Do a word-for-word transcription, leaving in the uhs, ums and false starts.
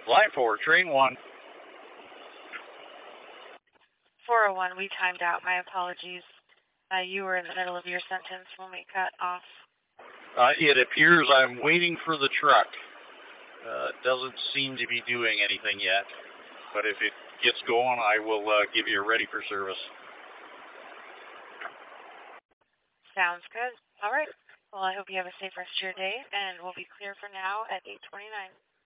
Line four, train one. four oh one, we timed out. My apologies. Uh, you were in the middle of your sentence when we cut off. Uh, it appears I'm waiting for the truck. Uh, doesn't seem to be doing anything yet. But if it gets going, I will uh, give you a ready for service. Sounds good. All right. Well, I hope you have a safe rest of your day, and we'll be clear for now at eight twenty-nine.